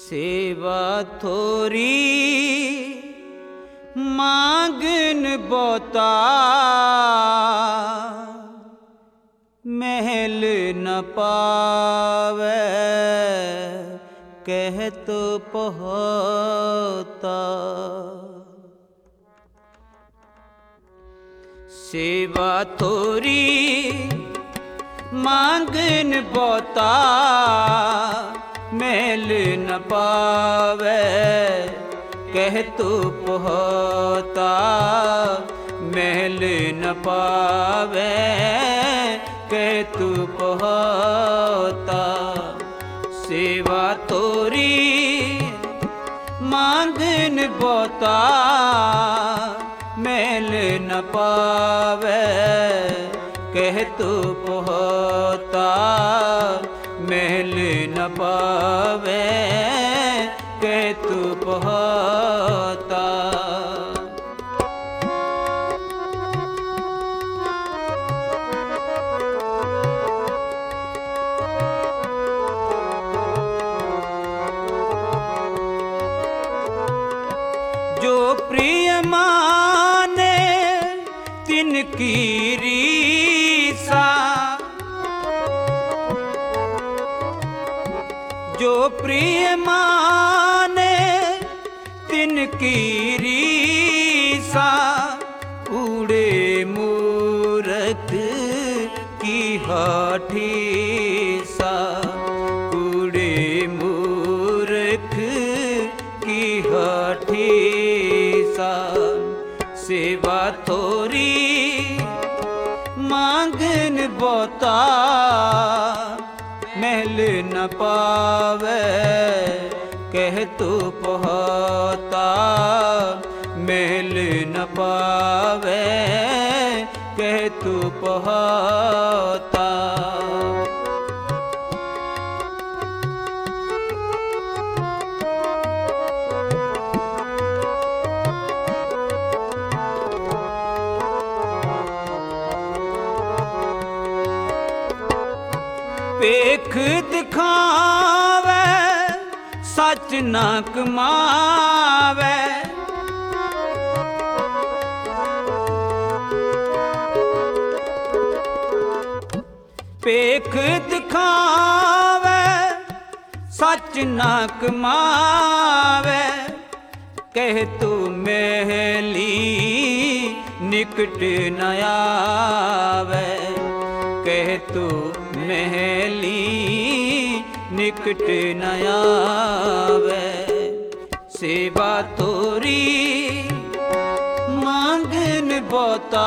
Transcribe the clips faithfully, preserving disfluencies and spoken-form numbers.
सेवा थोरी मांगन बोता, महल न पावे कह तो पहोता। सेवा थोरी मांगन बोता, महल न पावे कह तो पहोता। महल न पावे कह तू पहोता। सेवा तोरी मांगन बोता, महल न पावे कह तू पहोता। महल न पावे कह तू पहोता। जो प्रिय माने तिनकी रीसा, जो प्रिय माने तिनकी रीसा। उड़े मूरख की हाठीसा, उड़े मूरख की हाठीसा। सेवा थोरी मांगन बोता, महल न पावे कह तू पहोता। महल न पावे कह तू पहोता। पेख दिखावे सच न कमावे, पेख दिखावे सच न कमावे। कह तू महली निकट न आवे, कह तू महली निकट न आवे। सेवा तोरी मांगन बोता,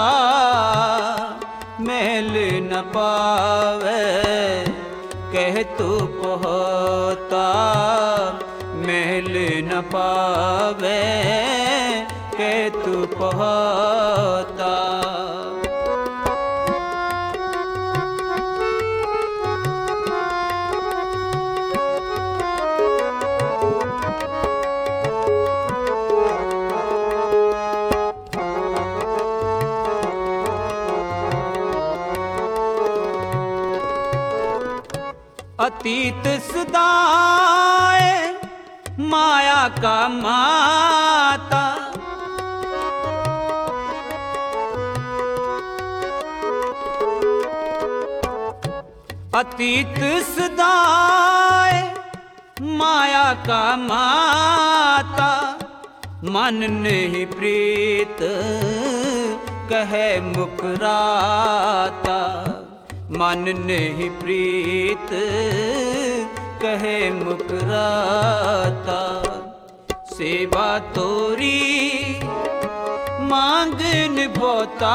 महल न पावे कह तू पहोता। महल न पावे कह तू पहोता। अतीत सदाए माया का माता, अतीत सदाए माया का माता। मन नहीं प्रीत कहे मुकराता, मन नहीं प्रीत कहे मुकराता। सेवा तोरी मांगन बोता,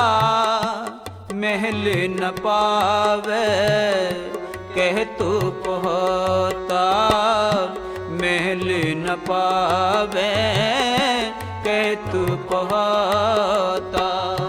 महल न पावे कह तू पहोता। महल न पावे कह तू पहोता।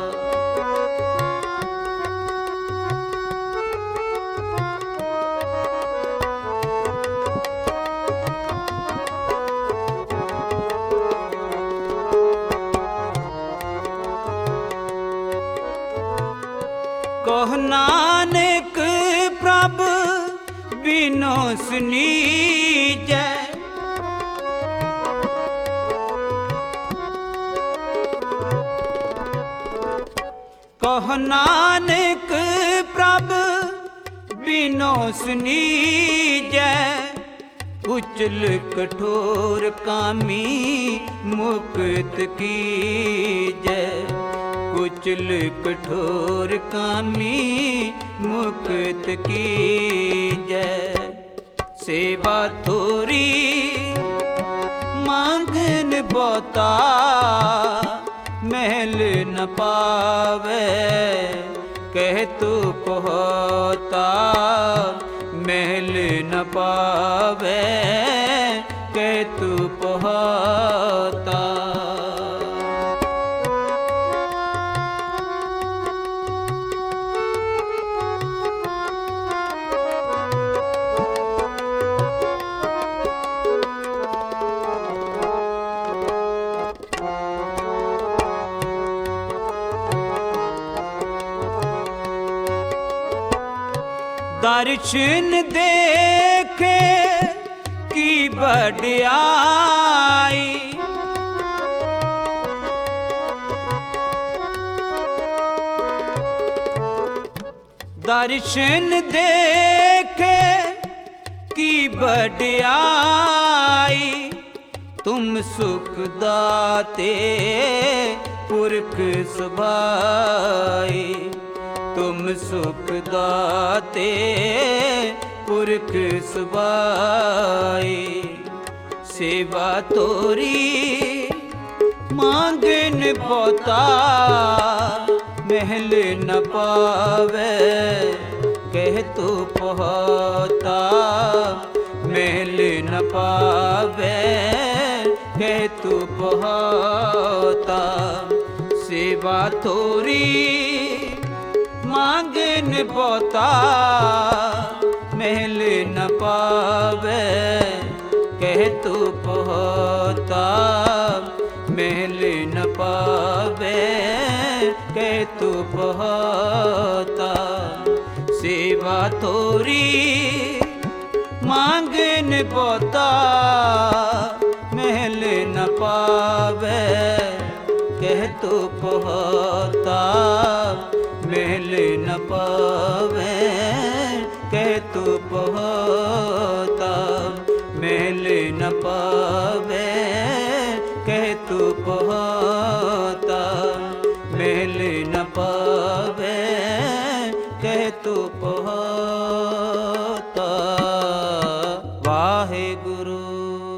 कह नानक प्रभ बिनो सुनीजै, ਕਹੁ ਨਾਨਕ ਪ੍ਰਭ ਬਿਨੋ ਸੁਨੀਜੈ, ਕੁਚਲ ਕਠੋਰ ਕਾਮੀ ਮੁਕਤ ਕੀਜੈ। ਕੁਚਲ ਕਠੋਰ ਕਾਮੀ ਮੁਕਤ ਕੀਜੈ। ਸੇਵਾ ਤੋਰੀ ਮੰਗਨ ਬੋਤਾ, महल न पावे कह तू पहुता। महल न पावे कह तू पहुता। दर्शन देखे की बढ़ियाई, दर्शन देखे की बढ़ियाई। तुम सुख दाते पुरख सुभाई। तुम सुख दाते पुरख सुभाई। सेवा तोरी मांगन बोता, महल न पावे कह तू पहुता। महल न पावे कह तू पहुता। सेवा तोरी मांगन बोता, महल न पावे कह तू पहुता। महल न पावे कह तू पहुता। सेवा तोरी मांगन बोता, महल न पावे कह तू पहुता। महल न पावे कह तू पहुता। महल न पावे कह तू पहुता। महल न पावे कह तू पहुता। वाहे गुरु।